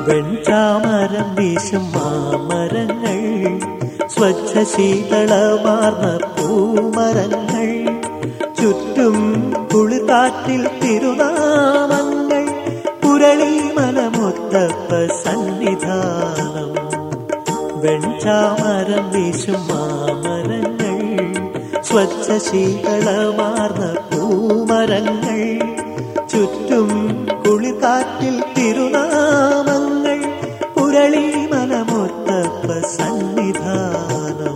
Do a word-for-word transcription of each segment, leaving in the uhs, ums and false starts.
വെൺചാമരം വീശും മാമരങ്ങൾ, സ്വച്ഛ ശീതളമാർന്ന പൂമരങ്ങൾ, ചുറ്റും കുളിർക്കാറ്റിൽ തിരുനാമങ്ങൾ, പുരളിമലമുത്തപ്പ സന്നിധാനം. വെൺചാമരം വീശും മാമരങ്ങൾ, സ്വച്ഛ ശീതളമാർന്ന പൂമരങ്ങൾ, ചുറ്റും കുളിർക്കാറ്റിൽ തിരുനാമങ്ങൾ, പുരളിമലമുത്തപ്പ സന്നിധാനം.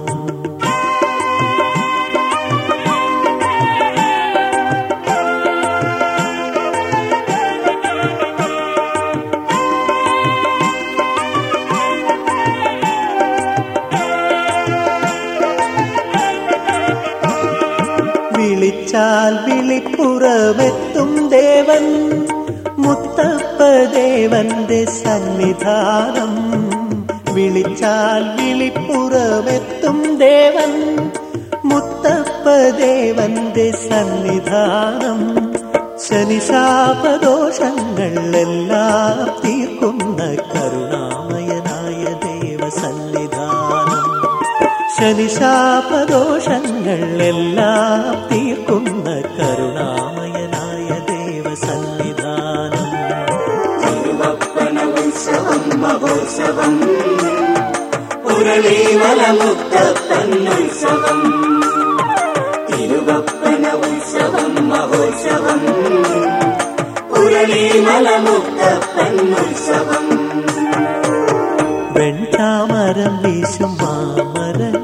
വിളിച്ചാൽ വിളിപ്പുറമെത്തും ദേവൻ, മുത്തപ്പ ദേവന്റെ സന്നിധാനം. വിളിച്ചാൽ വിളിപ്പുറമെത്തും ദേവൻ, മുത്തപ്പ ദേവന്റെ സന്നിധാനം. ശനിശാപദോഷങ്ങൾ എല്ലാം തീർക്കുന്ന കരുണാമയനായ ദേവസന്നിധാനം. ശനിശാപദോഷങ്ങൾ എല്ലാം തീർക്കുന്ന കരുണാമയനായ ദേവസന്നിധാനം. തിരുവപ്പന ഉത്സവം മഹോത്സവം, പുരളിമലമുത്തപ്പൻ ഉത്സവം. തിരുവപ്പന ഉത്സവം മഹോത്സവം, പുരളിമലമുത്തപ്പൻ ഉത്സവം. വെൺചാമരം വീശും മാമരങ്ങൾ,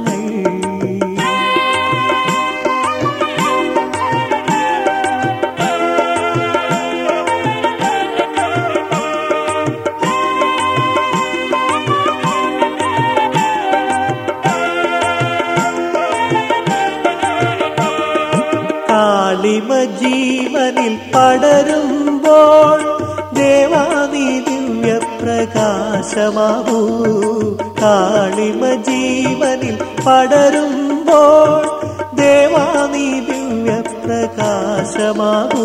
കാളിമ ജീവനിൽ പടരുമ്പോൾ ദേവാദി ദിവ്യപ്രകാശമാവൂ. കാളിമ ജീവനിൽ പടരുമ്പോൾ ദേവാദി ദിവ്യപ്രകാശമാവൂ.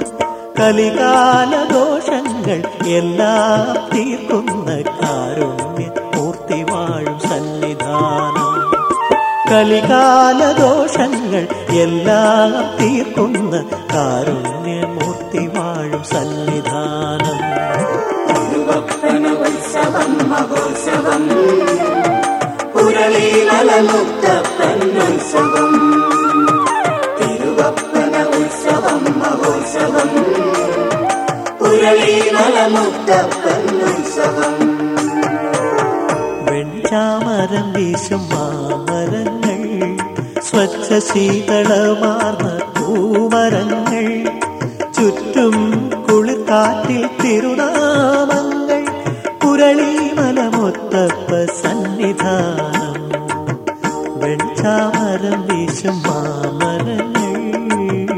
കലികാലദോഷങ്ങൾ എല്ലാം തീർക്കുന്ന കാരുണ്യ മൂർത്തി വാഴും സന്നിധാനം. കലികാലദോഷങ്ങൾ എല്ലാം തീർക്കുന്ന കാരുണ്യമൂർത്തി വാഴും സന്നിധാനം. തിരുവപ്പന ഉത്സവം മഹോത്സവം, പുരളിമലമുത്തപ്പൻ ഉത്സവം. തിരുവപ്പന ഉത്സവം മഹോത്സവം, പുരളിമലമുത്തപ്പൻ ഉത്സവം. വെൺചാമരം വീശും മാമരങ്ങൾ, സ്വച്ഛ ശീതളമാർന്ന പൂമരങ്ങൾ, ചുറ്റും കുളിർക്കാറ്റിൽ തിരുനാമങ്ങൾ, പുരളിമലമുത്തപ്പ സന്നിധാനം. വെൺചാമരം വീശും മാമരങ്ങൾ.